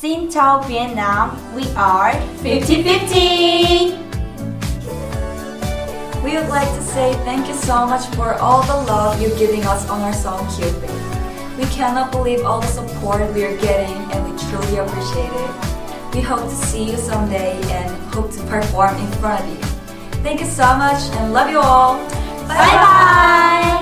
Xin chào Vietnam, we are 50/50! We would like to say thank you so much for all the love you're giving us on our song Cupid. We cannot believe all the support we are getting and we truly appreciate it. We hope to see you someday and hope to perform in front of you. Thank you so much and love you all! Bye bye!